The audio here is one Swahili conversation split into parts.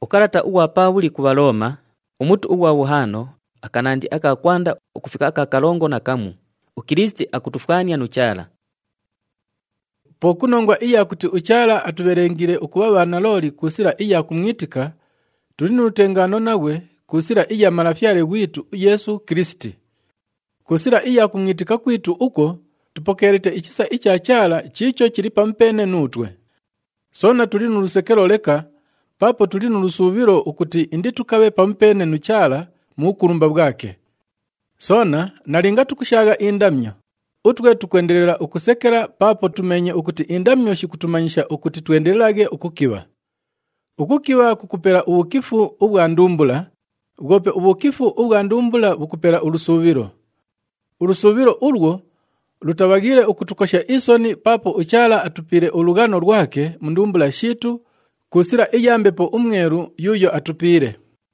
Ukarata uwa Pawuli ku Baloma, umutu uwa wuhano, akanandi akakwanda ukufika akakalongo na kamu. Ukristi akutufanya nuchala. Pokunongwa iya kuti uchala atuberengire ukuba bana loli kusira iya kumwitika, tuli n'utengano nawe kusira iya marafyale witu Yesu Kristi. Kusira iya kumwitika kwitu uko tupokerete ichisa ichachala chicho chili pampene nutwe. Sona tuli n'ulusekelo leka, papo tuli n'ulusubiro ukuti indi tukabe pampene nuchala mu ukulumba bwake. Sona nalinga tukushaga indamyo. Utwe tukwendelera ukusekera papo tumenye ukuti indamyo shikutumanyisha ukuti tuendelage ukukiwa. Ukukiwa kukupera ubukifu ubwa ndumbula, ugope ubukifu ubwa ndumbula bukupera ulusubiro. Ulusubiro urwo lutabagire ukutukosha isoni papo uchala atupire ulugano rwake mundumbula shitu kusira iyambepo umweru yuyo atupire.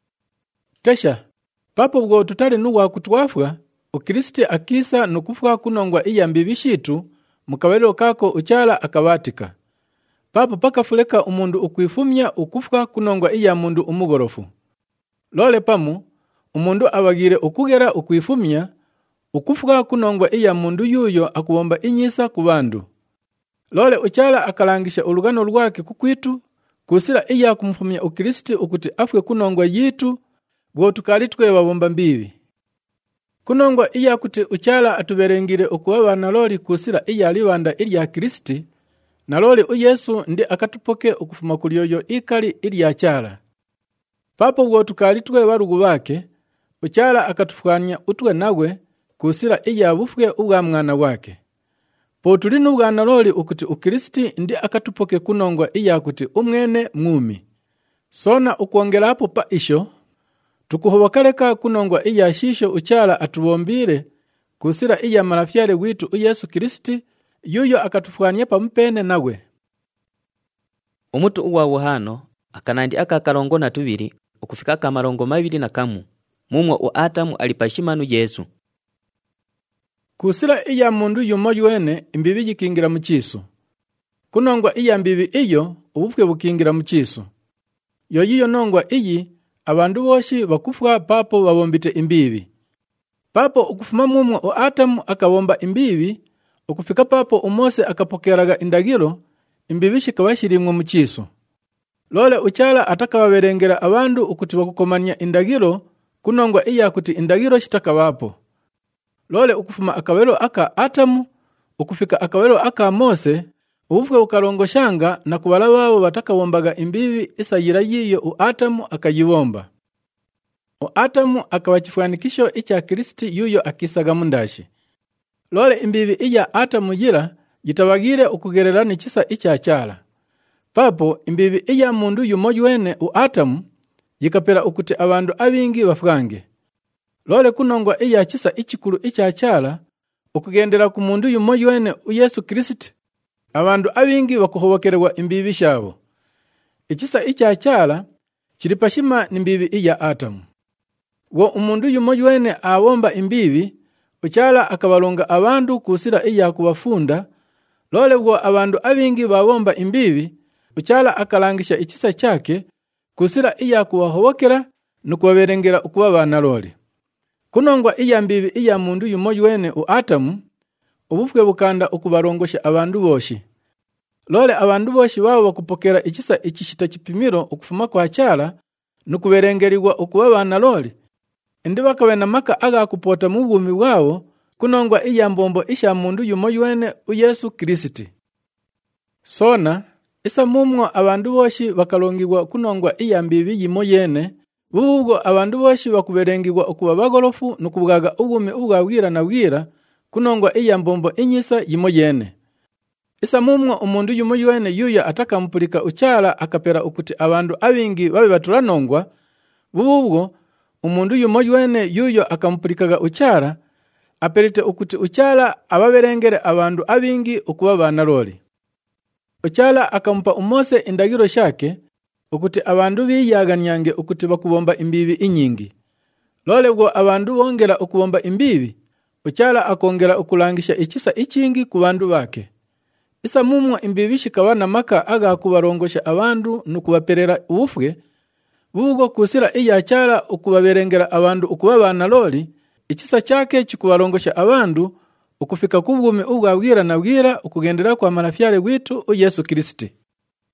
Tesha, papo bwo tutali nuwa kutwafwa, Ukristi akisa nukufwa kunongwa iyambibi shitu mukawelo kako uchala akawatika. Papo pakafuleka umundu ukwifumya ukufwa kunongwa iya mundu umugorofu. Lole pamu, umundu abagire ukugera ukwifumya ukufwa kunongwa iya mundu yuyo akuwomba inyisa kubandu. Lole uchala akalangisha ulugano rwake kukwitu kusira iya kumfumya Ukristi ukuti afwe kunongwa yitu bwo tukali tweba bomba mbibi. Kunongwa iya kuti uchala atuberengire ukuwa bana loli kusira iya liwanda ilya Kristi na loli Yesu ndi akatupoke ukufuma kulyoyo ikali ilya chala. Papo bwo tukali tweba rugu bake uchala akatufanya utwe nawe kusira iya bufwe ubwa mwana wake. Po tuli n'ubwana loli ukuti Ukristi ndi akatupoke kunongwa iya kuti umwene mwumi. Sona ukuongera hapo pa isho tukuhobokaleka kunongwa iya shisho uchala atubombire kusira iya marafyale witu Yesu Kristi yuyo akatufanya pampene nawe. Umutu uwa wuhano akanandi akakalongo na tubiri ukufika kamarongo mabiri na kamu. Mumwa uatamu alipashimanu Yesu. Kusira iya mundu yumoyo wene imbibi jikingira muchiso. Kunongwa iya mbibi iyo ubufwe bukingira muchiso. Yoyiyo nongwa iyi abandu boshi bakufwa papo babombite imbibi. Papo ukufuma mumwe uatamu akabomba imbibi, ukufika papo umose akapokeraga indagiro, imbibi shikabashirimwe muchiso. Lole uchala atakababerengera abandu ukuti bakukomanya indagiro kunongwa iya kuti indagiro shitakabapo. Lole ukufuma akawelo aka Atamu, ukufika akawelo aka Mose, ubufwe ukalongoshanga na kubala wabo batakawombaga imbibi isayira yiyo Atamu akayibomba. Atamu akawachifanikisho icha Kristi yuyo akisaga mundashi. Lole imbibi iya Atamu yira yitabagire ukugererani chisa icha chala. Papo imbibi iya mundu yumoyo wene Atamu yikapera ukuti abandu abingi bafwange. Lole kunongwa iya chisa ichikulu icha chala ukugendera ku mundu yumoyo wene Yesu Kristi abandu abingi bakuhobokerwa imbibi shabo. Ichisa icha chala chilipashima nimbibi iya Atamu. Wo umundu yumoyo wene awomba imbibi uchala akabalonga abandu kusira iya kubafunda. Lole bwo abandu abingi bawomba imbibi uchala akalangisha ichisa chake kusira iya kuwahobokera nukubaberengera ukuba bana lole. Kunongwa iya mbibi iya mundu yumoyo wene Atamu ubufwe bukanda ukubarongosha abandu boshi. Lole abandu boshi babo bakupokera ichisa ichishita chipimiro ukufuma kwa chala nukuberengerirwa ukuba bana lole. Indi bakabena maka aga kupota mu bwumi bwabo kunongwa iya mbombo isha mundu yumoyo wene Yesu Kristi. Sona isa mumwo abandu boshi bakalongirwa kunongwa iya mbibi yimoyene. Ubwo abandu boshi bakuberengirwa okuba bagolofu nukubugaga ubwumi ubwabwira na bwira kunongwa iya mbombo inyisa yimoyene. Isa mumwo umundu yumoyo wene yuya atakampulika uchala akapera ukuti abandu abingi babe baturanongwa. Ubwo umundu yumoyo wene yuyo akampulikaga uchala aperite ukuti uchala ababerengere abandu abingi ukuba bana loli. Uchala akampa umose indagiro shake ukuti abandu biyaganyange ukuti bakubomba imbibi inyingi. Lole bwo abandu bongera ukubomba imbibi, uchala akongera ukulangisha ichisa ichingi ku bandu bake. Isa mumwo imbibi shikabana maka aga kubarongosha abandu nukubaperera ubufwe, bugo kusira iya cyara ukubaberengera abandu ukubabana loli ikisa cyake kikubarongosha abandu ukufika kubwumi ubwabwira na bwira ukugendera kwa marafyale witu Yesu Kristo.